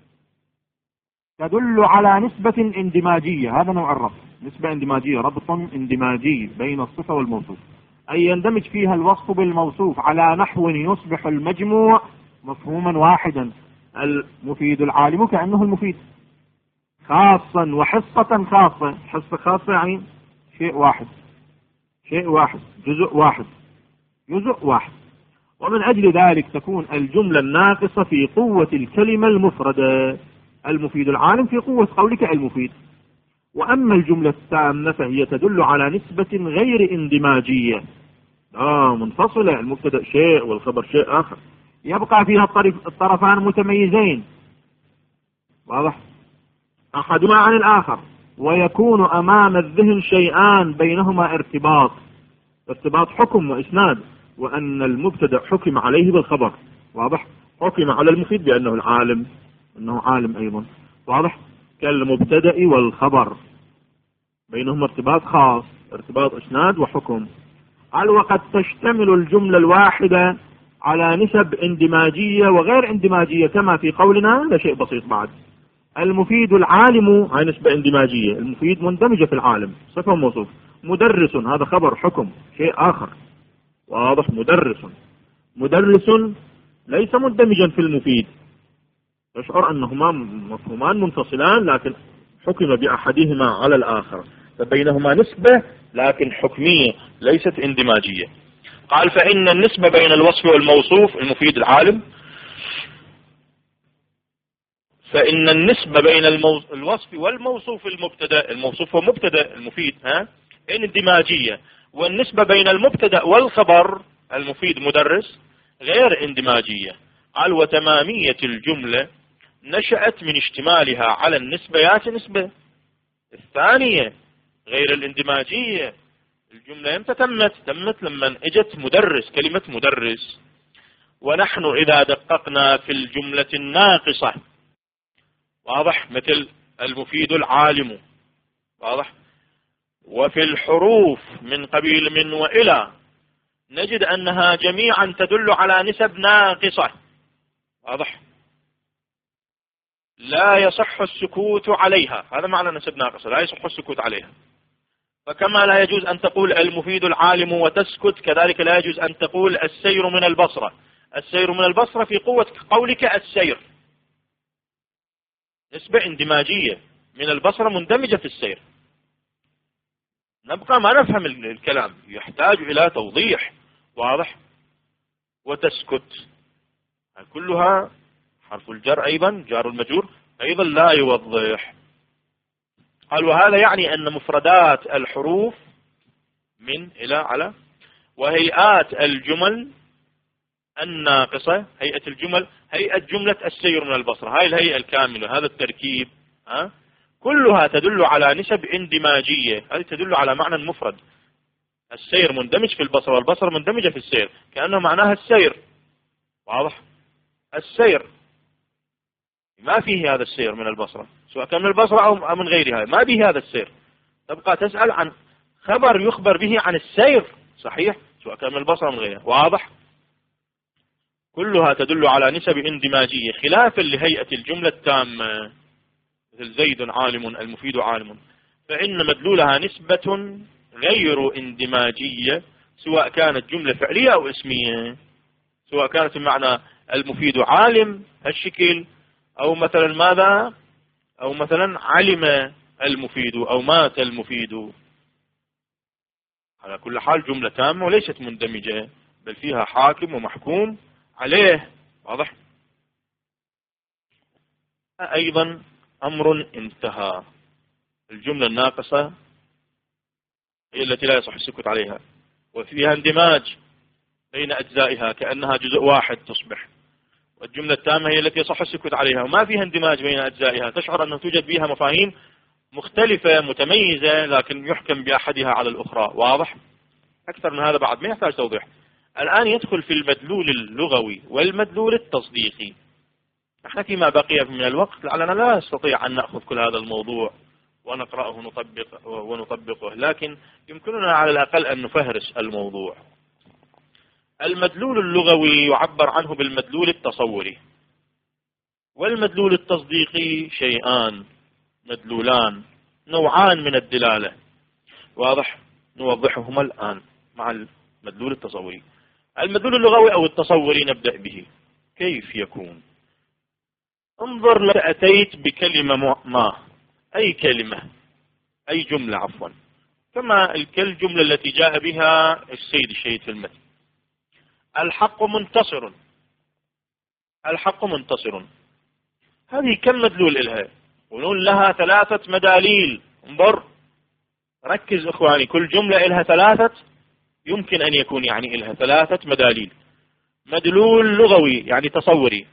Speaker 2: تدل على نسبة اندماجية. هذا نوع الربط، نسبة اندماجية، ربط اندماجي بين الصفة والموصوف، أي يندمج فيها الوصف بالموصوف على نحو يصبح المجموع مفهوما واحدا. المفيد العالم كأنه المفيد، خاصا وحصة خاصة. حصة خاصة يعني شيء واحد، شيء واحد، جزء واحد، جزء واحد. ومن أجل ذلك تكون الجملة الناقصة في قوة الكلمة المفردة. المفيد العالم في قوة قولك المفيد. وأما الجملة التامة فهي تدل على نسبة غير اندماجية، آه منفصلة، المبتدأ شيء والخبر شيء آخر، يبقى فيها الطرف الطرفان متميزين. واضح؟ أحدهما عن الآخر، ويكون أمام الذهن شيئان بينهما ارتباط، ارتباط حكم وإسناد، وأن المبتدأ حكم عليه بالخبر. واضح؟ حكم على المفيد بأنه العالم، أنه عالم أيضا. واضح؟ كالمبتدأ والخبر بينهما ارتباط خاص، ارتباط إسناد وحكم. قال وقد تشتمل الجملة الواحدة على نسب اندماجية وغير اندماجية، كما في قولنا. هذا شيء بسيط بعد. المفيد العالم هاي نسبة اندماجية، المفيد مندمجة في العالم، صفة موصوف. مدرس هذا خبر حكم شيء آخر. واضح؟ مدرس، مدرس ليس مندمجا في المفيد، يشعر أنهما مفهومان منفصلان لكن حكم بأحدهما على الآخر، فبينهما نسبة لكن حكمية ليست اندماجية. قال فإن النسبة بين الوصف والموصوف، المفيد العالم، فإن النسبة بين الوصف والموصوف المبتدأ، الموصوف هو مبتدأ المفيد، ها اندماجية. والنسبة بين المبتدأ والخبر، المفيد مدرس، غير اندماجية. قال وتمامية الجملة نشأت من اشتمالها على النسبيات النسبة الثانية غير الاندماجية. الجملة امتى تمت؟ تمت لما اجت مدرس، كلمة مدرس. ونحن إذا دققنا في الجملة الناقصة، واضح، مثل المفيد العالم، واضح، وفي الحروف من قبيل من وإلى، نجد أنها جميعا تدل على نسب ناقصة. واضح؟ لا يصح السكوت عليها، هذا معنى نسب ناقصة، لا يصح السكوت عليها. فكما لا يجوز أن تقول المفيد العالم وتسكت، كذلك لا يجوز أن تقول السير من البصرة. السير من البصرة في قوة قولك السير، نسبة اندماجية، من البصرة مندمجة في السير. نبقى ما نفهم الكلام، يحتاج إلى توضيح. واضح؟ وتسكت كلها حرف الجر أيضا، جار المجرور أيضا لا يوضح. قال وهذا يعني أن مفردات الحروف من إلى على وهيئات الجمل الناقصة، هيئة الجمل، هيئة جملة السير من البصرة، هاي الهيئة الكاملة، هذا التركيب، ها كلها تدل على نسب اندماجية. هذه تدل على معنى مفرد، السير مندمج في البصرة والبصرة مندمجة في السير، كأنه معناها السير. واضح؟ السير ما فيه هذا السير من البصرة، سواء كان من البصرة أو من غيرها، ما به هذا السير. تبقى تسأل عن خبر يخبر به عن السير، صحيح، سواء كان من البصرة أو من غيرها. واضح؟ كلها تدل على نسب اندماجية، خلافا لهيئة الجملة التامة مثل زيد عالم، المفيد عالم، فإن مدلولها نسبة غير اندماجية، سواء كانت جملة فعلية أو اسمية، سواء كانت بمعنى المفيد عالم هالشكل، أو مثلا ماذا، أو مثلا علم المفيد أو مات المفيد. على كل حال جملة تامة وليست مندمجة
Speaker 1: بل فيها حاكم ومحكوم عليه. واضح؟ أيضا أمر انتهى. الجملة الناقصة هي التي لا يصح السكوت عليها، وفيها اندماج بين أجزائها كأنها جزء واحد تصبح، والجملة التامة هي التي يصح السكوت عليها وما فيها اندماج بين أجزائها، تشعر أنه توجد بها مفاهيم مختلفة متميزة لكن يحكم بأحدها على الأخرى. واضح؟ أكثر من هذا بعد ما يحتاج توضيح. الآن يدخل في المدلول اللغوي والمدلول التصديقي. نحن فيما بقي من الوقت لعلنا لا نستطيع أن نأخذ كل هذا الموضوع ونقرأه ونطبق ونطبقه، لكن يمكننا على الأقل أن نفهرس الموضوع. المدلول اللغوي يعبر عنه بالمدلول التصوري، والمدلول التصديقي شيئان مدلولان نوعان من الدلالة. واضح؟ نوضحهما الآن مع المدلول التصوري. المدلول اللغوي أو التصوري نبدأ به. كيف يكون؟ انظر، لو أتيت بكلمة ما، أي كلمة، أي جملة عفوا، كما الجملة التي جاء بها السيد الشهيد في المثل: الحق منتصر. الحق منتصر، هذه كم مدلول إلها؟ ونقول لها ثلاثة مداليل. انظر، ركز إخواني، كل جملة إلها ثلاثة، يمكن أن يكون يعني إلها ثلاثة مداليل. مدلول لغوي يعني تصوري،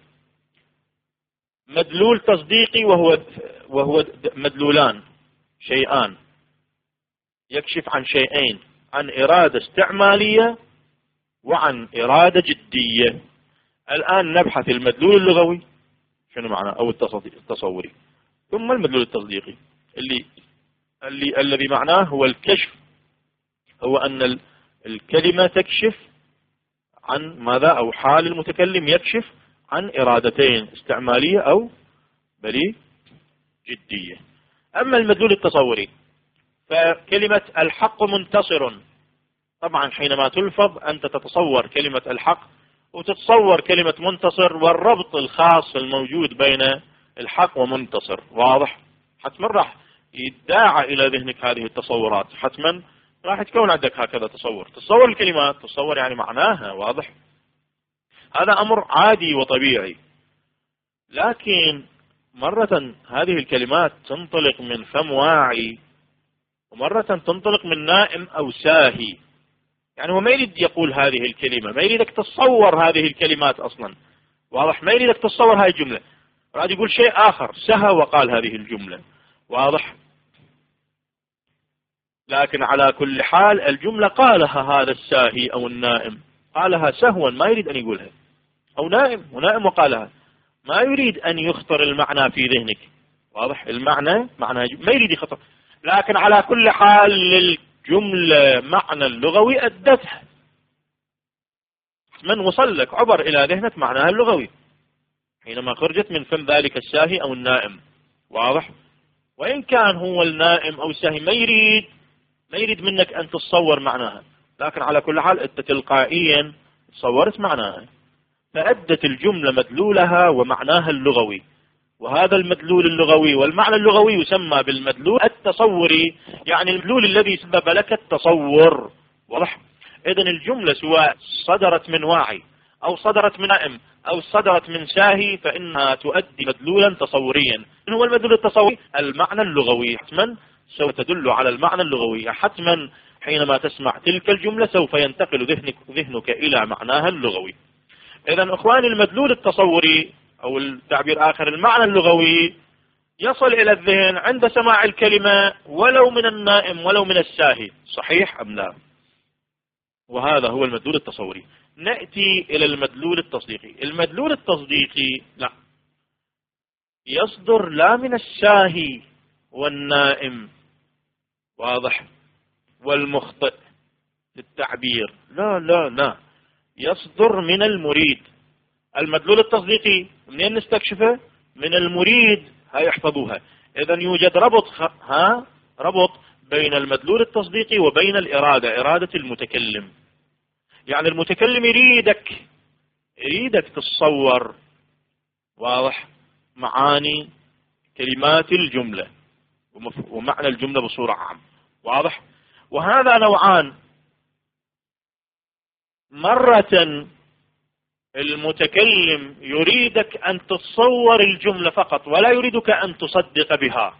Speaker 1: مدلول تصديقي وهو وهو مدلولان شيئان يكشف عن شيئين، عن إرادة استعمالية وعن إرادة جدية. الآن نبحث المدلول اللغوي شنو معنى أو التصوري، ثم المدلول التصديقي اللي اللي الذي معناه هو الكشف، هو أن الكلمة تكشف عن ماذا، أو حال المتكلم يكشف عن إرادتين استعمالية أو بل جدية. أما المدلول التصوري فكلمة الحق منتصر، طبعا حينما تلفظ أنت تتصور كلمة الحق وتتصور كلمة منتصر والربط الخاص الموجود بين الحق ومنتصر. واضح؟ حتما راح يداعى إلى ذهنك هذه التصورات، حتما راح تكون عندك هكذا تصور، تصور الكلمات، تصور يعني معناها. واضح؟ هذا أمر عادي وطبيعي. لكن مرة هذه الكلمات تنطلق من فم واعي، ومرة تنطلق من نائم أو ساهي. يعني هو ما يريد يقول هذه الكلمة، ما يريدك تتصور هذه الكلمات أصلا. واضح؟ ما يريدك تتصور هذه الجملة، راد يقول شيء آخر، سهى وقال هذه الجملة. واضح؟ لكن على كل حال الجملة قالها هذا الساهي أو النائم، قالها سهوا، ما يريد أن يقولها، أو نائم ونائم وقالها، ما يريد أن يخطر المعنى في ذهنك. واضح؟ المعنى معنى ما يريد يخطر، لكن على كل حال للجملة معنى اللغوي أدتها، من وصل لك عبر إلى ذهنك معناها اللغوي حينما خرجت من فم ذلك الساهي أو النائم. واضح؟ وإن كان هو النائم أو الساهي ما يريد ما يريد منك أن تتصور معناها، لكن على كل حال أنت تلقائيا تصورت معناها، فأدت الجملة مدلولها ومعناها اللغوي. وهذا المدلول اللغوي والمعنى اللغوي يسمى بالمدلول التصوري، يعني المدلول الذي سبب لك التصور. واضح؟ إذن الجملة سواء صدرت من واعي أو صدرت من نائم أو صدرت من ساهي فإنها تؤدي مدلولا تصوريا. هو المدلول التصوري المعنى اللغوي، حتما سوف تدل على المعنى اللغوي، حتما حينما تسمع تلك الجملة سوف ينتقل ذهنك, ذهنك إلى معناها اللغوي. إذن أخواني المدلول التصوري أو التعبير آخر المعنى اللغوي يصل إلى الذهن عند سماع الكلمة ولو من النائم ولو من الساهي. صحيح أم لا؟ وهذا هو المدلول التصوري. نأتي إلى المدلول التصديقي. المدلول التصديقي لا يصدر لا من الساهي والنائم، واضح، والمخطئ في التعبير، لا لا لا، يصدر من المريد. المدلول التصديقي منين نستكشفه؟ من المريد. هاي احفظوها. إذن يوجد ربط خ... ها ربط بين المدلول التصديقي وبين الإرادة، إرادة المتكلم. يعني المتكلم يريدك يريدك تتصور، واضح، معاني كلمات الجملة ومعنى الجملة بصورة عامة. واضح؟ وهذا نوعان، مرة المتكلم يريدك أن تتصور الجملة فقط ولا يريدك أن تصدق بها،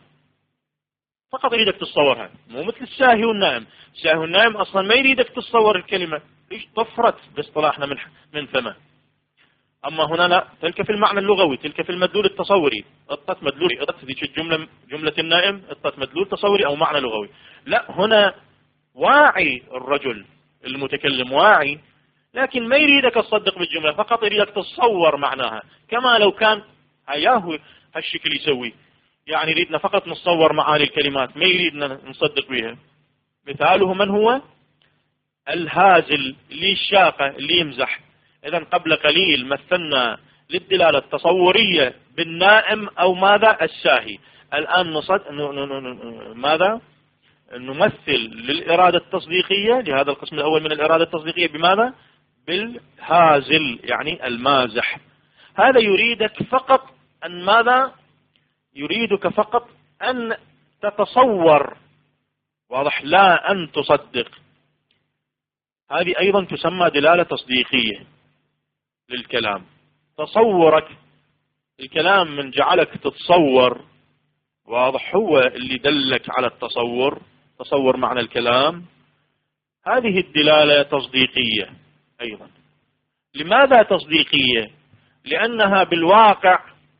Speaker 1: فقط يريدك تتصورها، مو مثل الساهي والنائم. الساهي والنائم أصلا ما يريدك تتصور الكلمة، ليش طفرت باصطلاحنا من من ثمة. أما هنا لا، تلك في المعنى اللغوي، تلك في المدلول التصوري. اطت مدلولي، اطت ذيك الجملة جملة النائم، اطت مدلول تصوري أو معنى لغوي. لا، هنا واعي الرجل المتكلم، واعي، لكن ما يريدك تصدق بالجملة، فقط يريدك تتصور معناها، كما لو كان هياهو هالشكل يسوي، يعني يريدنا فقط نتصور معاني الكلمات، ما يريدنا نصدق بها. مثاله من هو؟ الهازل اللي الشاقة اللي يمزح. إذا قبل قليل مثلنا للدلالة التصورية بالنائم أو ماذا؟ الساهي. الآن نصد... ن... ن... ن... ماذا؟ نمثل للإرادة التصديقية، لهذا القسم الأول من الإرادة التصديقية، بماذا؟ بالهازل، يعني المازح. هذا يريدك فقط أن ماذا؟ يريدك فقط أن تتصور، واضح، لا أن تصدق. هذه أيضا تسمى دلالة تصديقية للكلام. تصورك الكلام من جعلك تتصور، واضح، هو اللي دلك على التصور، تصور معنى الكلام. هذه الدلالة تصديقية أيضا. لماذا تصديقية؟ لأنها بالواقع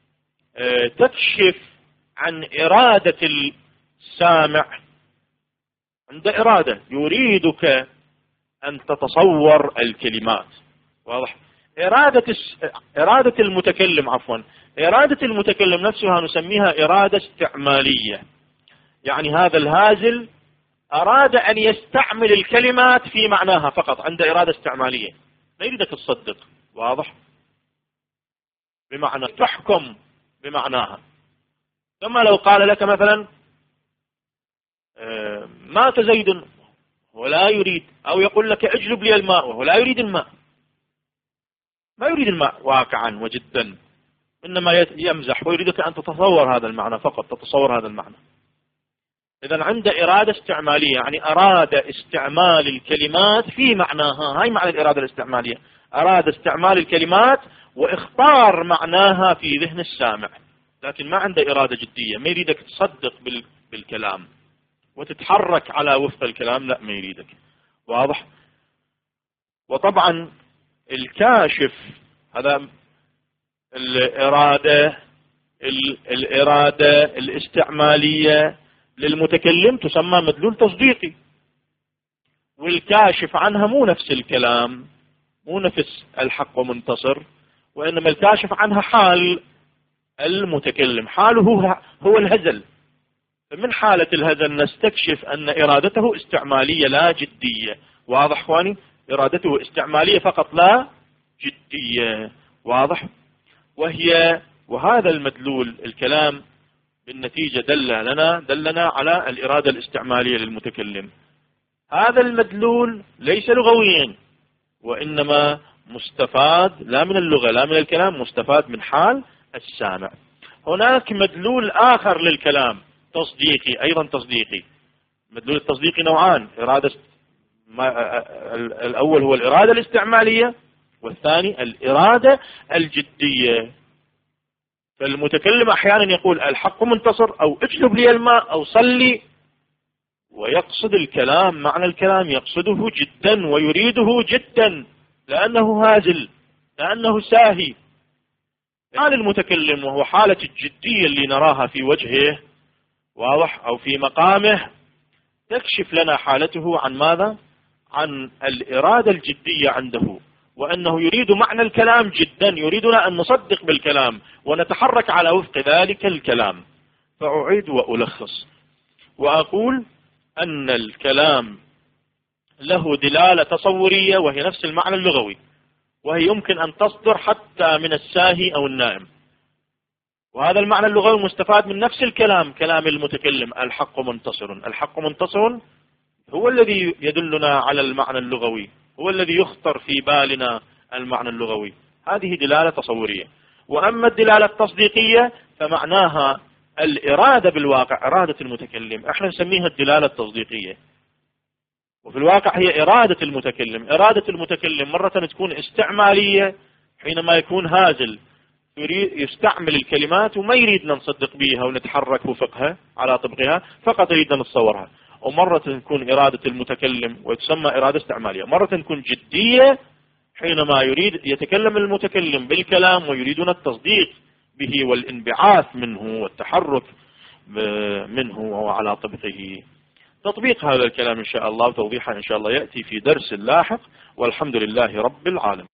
Speaker 1: تكشف عن إرادة السامع. عند إرادة يريدك أن تتصور الكلمات، واضح. إرادة إرادة المتكلم عفوا إرادة المتكلم نفسها نسميها إرادة استعمالية. يعني هذا الهازل أراد أن يستعمل الكلمات في معناها فقط، عند إرادة استعمالية، ما يريدك تصدق، واضح، بمعنى تحكم بمعناها. ثم لو قال لك مثلا مات زيد ولا يريد، أو يقول لك اجلب لي الماء وهو لا يريد الماء، ما يريد الماء واقعا وجدا، إنما يمزح ويريدك أن تتصور هذا المعنى فقط، تتصور هذا المعنى. إذا عند إرادة استعمالية، يعني أراد استعمال الكلمات في معناها، هاي معنى الإرادة الاستعمالية، أراد استعمال الكلمات واختار معناها في ذهن السامع، لكن ما عنده إرادة جدية، ما يريدك تصدق بالكلام وتتحرك على وفق الكلام، لا ما يريدك، واضح. وطبعا الكاشف هذا الإرادة الإرادة الاستعمالية للمتكلم تسمى مدلول تصديقي، والكاشف عنها مو نفس الكلام، مو نفس الحق ومنتصر، وإنما الكاشف عنها حال المتكلم، حاله هو الهزل. من حالة الهزل نستكشف أن إرادته استعمالية لا جدية، واضح اخواني، إرادته استعمالية فقط لا جدية، واضح. وهي وهذا المدلول الكلام بالنتيجة دل لنا دلنا على الإرادة الاستعمالية للمتكلم. هذا المدلول ليس لغويا، وإنما مستفاد لا من اللغة لا من الكلام، مستفاد من حال السامع. هناك مدلول آخر للكلام تصديقي، أيضا تصديقي. مدلول التصديقي نوعان، إرادة الأول هو الإرادة الاستعمالية، والثاني الإرادة الجدية. فالمتكلم أحيانا يقول الحق منتصر، أو اجلب لي الماء، أو صلي، ويقصد الكلام معنى الكلام، يقصده جدا ويريده جدا، لأنه هازل، لأنه ساهي. حال المتكلم وهو حالة الجدية اللي نراها في وجهه، واضح، أو في مقامه، تكشف لنا حالته عن ماذا؟ عن الإرادة الجدية عنده، وأنه يريد معنى الكلام جدا، يريدنا أن نصدق بالكلام ونتحرك على وفق ذلك الكلام. فأعيد وألخص وأقول أن الكلام له دلالة تصورية وهي نفس المعنى اللغوي، وهي يمكن أن تصدر حتى من الساهي أو النائم، وهذا المعنى اللغوي مستفاد من نفس الكلام، كلام المتكلم، الحق منتصر. الحق منتصر هو الذي يدلنا على المعنى اللغوي، هو الذي يخطر في بالنا المعنى اللغوي. هذه دلالة تصورية. وأما الدلالة التصديقية فمعناها الإرادة بالواقع، إرادة المتكلم، احنا نسميها الدلالة التصديقية. وفي الواقع هي إرادة المتكلم. إرادة المتكلم مرة تكون استعمالية حينما يكون هازل يستعمل الكلمات وما يريدنا نصدق بها ونتحرك وفقها على طبقها، فقط يريدنا نتصورها. ومرة تكون إرادة المتكلم وتسمى إرادة استعمالية. مرة تكون جدية حينما يريد يتكلم المتكلم بالكلام ويريدون التصديق به والانبعاث منه والتحرك منه وهو على طبقه. تطبيق هذا الكلام إن شاء الله وتوضيحه إن شاء الله يأتي في درس لاحق، والحمد لله رب العالمين.